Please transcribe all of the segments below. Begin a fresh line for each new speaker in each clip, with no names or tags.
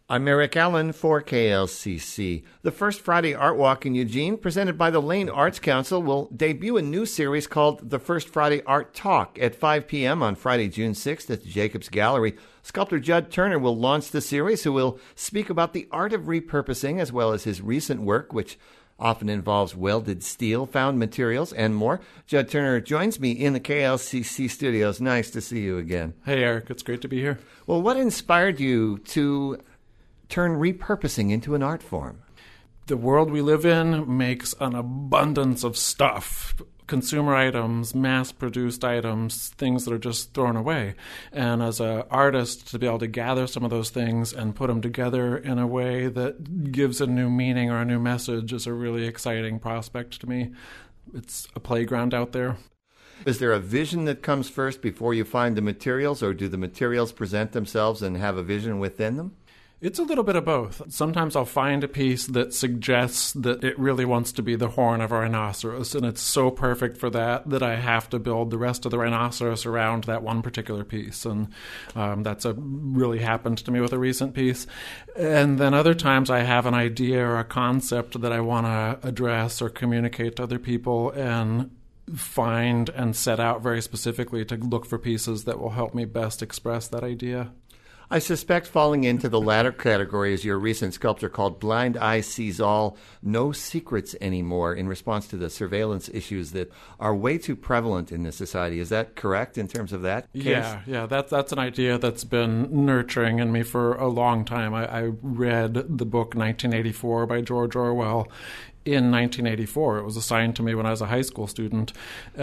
I'm Eric Allen for KLCC. The First Friday Art Walk in Eugene, presented by the Lane Arts Council, will debut a new series called the First Friday Art Talk at 5 p.m. on Friday, June 6th at the Jacobs Gallery. Sculptor Judd Turner will launch the series, who will speak about the art of repurposing as well as his recent work, which often involves welded steel, found materials, and more. Judd Turner joins me in the KLCC studios. Nice to see you again.
Hey, Eric. It's great to be here.
Well, what inspired you to turn repurposing into an art form?
The world we live in makes an abundance of stuff. Consumer items, mass-produced items, things that are just thrown away. And as an artist, to be able to gather some of those things and put them together in a way that gives a new meaning or a new message is a really exciting prospect to me. It's a playground out there.
Is there a vision that comes first before you find the materials, or do the materials present themselves and have a vision within them?
It's a little bit of both. Sometimes I'll find a piece that suggests that it really wants to be the horn of a rhinoceros, and it's so perfect for that I have to build the rest of the rhinoceros around that one particular piece. And that's really happened to me with a recent piece. And then other times I have an idea or a concept that I want to address or communicate to other people, and find and set out very specifically to look for pieces that will help me best express that idea.
I suspect falling into the latter category is your recent sculpture called Blind Eye Sees All, No Secrets Anymore, in response to the surveillance issues that are way too prevalent in this society. Is that correct in terms of that case?
Yeah, that's an idea that's been nurturing in me for a long time. I read the book 1984 by George Orwell in 1984. It was assigned to me when I was a high school student,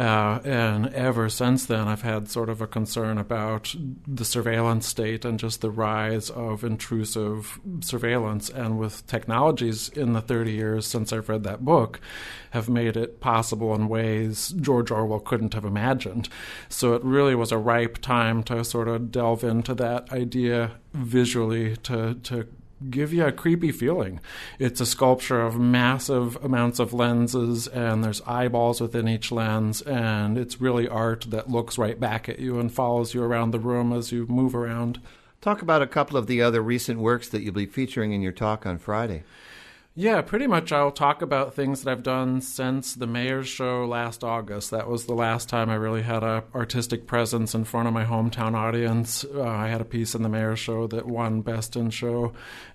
and ever since then I've had sort of a concern about the surveillance state and just the rise of intrusive surveillance, and with technologies in the 30 years since I've read that book have made it possible in ways George Orwell couldn't have imagined. So it really was a ripe time to sort of delve into that idea visually, to give you a creepy feeling. It's a sculpture of massive amounts of lenses, and there's eyeballs within each lens, and it's really art that looks right back at you and follows you around the room as you move around.
Talk about a couple of the other recent works that you'll be featuring in your talk on Friday.
Yeah, pretty much I'll talk about things that I've done since the Mayor's Show last August. That was the last time I really had an artistic presence in front of my hometown audience. I had a piece in the Mayor's Show that won Best in Show.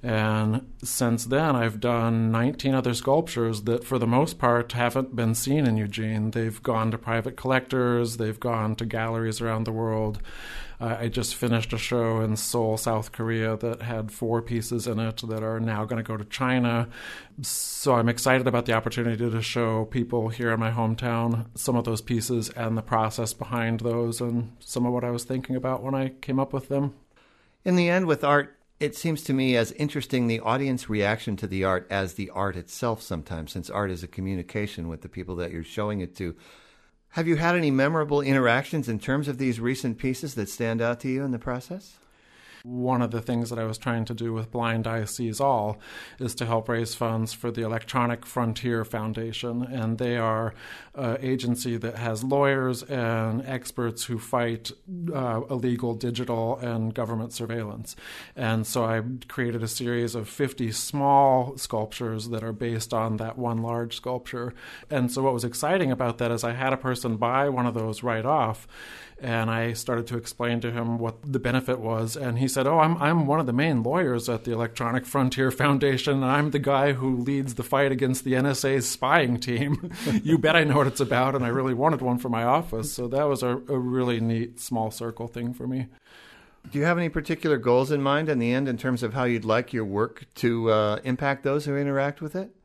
And since then, I've done 19 other sculptures that, for the most part, haven't been seen in Eugene. They've gone to private collectors. They've gone to galleries around the world. I just finished a show in Seoul, South Korea that had 4 pieces in it that are now going to go to China. So I'm excited about the opportunity to show people here in my hometown some of those pieces and the process behind those, and some of what I was thinking about when I came up with them.
In the end, with art, it seems to me as interesting the audience reaction to the art as the art itself sometimes, since art is a communication with the people that you're showing it to. Have you had any memorable interactions in terms of these recent pieces that stand out to you in the process?
One of the things that I was trying to do with Blind Eye Sees All is to help raise funds for the Electronic Frontier Foundation, and they are an agency that has lawyers and experts who fight illegal digital and government surveillance. And so I created a series of 50 small sculptures that are based on that one large sculpture. And so what was exciting about that is I had a person buy one of those right off, and I started to explain to him what the benefit was. And he said, I'm one of the main lawyers at the Electronic Frontier Foundation, and I'm the guy who leads the fight against the NSA's spying team. You bet I know what it's about, and I really wanted one for my office. So that was a really neat small circle thing for me.
Do you have any particular goals in mind in the end in terms of how you'd like your work to impact those who interact with it?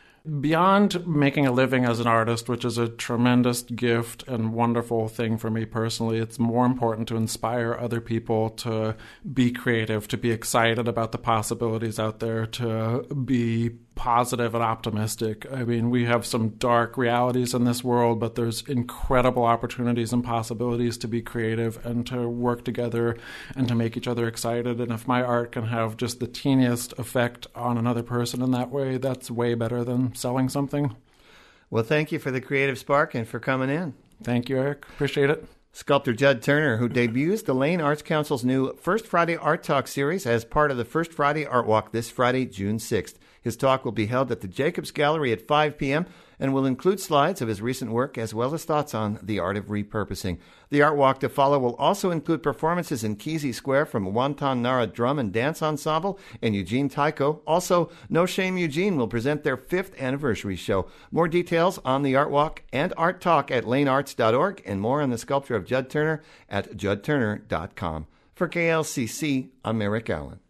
Beyond making a living as an artist, which is a tremendous gift and wonderful thing for me personally, it's more important to inspire other people to be creative, to be excited about the possibilities out there, to be positive and optimistic. I mean, we have some dark realities in this world, but there's incredible opportunities and possibilities to be creative and to work together and to make each other excited. And if my art can have just the teeniest effect on another person in that way, that's way better than selling something.
Well, thank you for the creative spark and for coming in.
Thank you, Eric. Appreciate it.
Sculptor Judd Turner, who debuts the Lane Arts Council's new First Friday Art Talk series as part of the First Friday Art Walk this Friday, June 6th. His talk will be held at the Jacobs Gallery at 5 p.m. and will include slides of his recent work as well as thoughts on the art of repurposing. The Art Walk to follow will also include performances in Kesey Square from Wantan Nara Drum and Dance Ensemble and Eugene Tycho. Also, No Shame Eugene will present their 5th anniversary show. More details on the Art Walk and Art Talk at lanearts.org and more on the sculpture of Judd Turner at juddturner.com. For KLCC, I'm Eric Allen.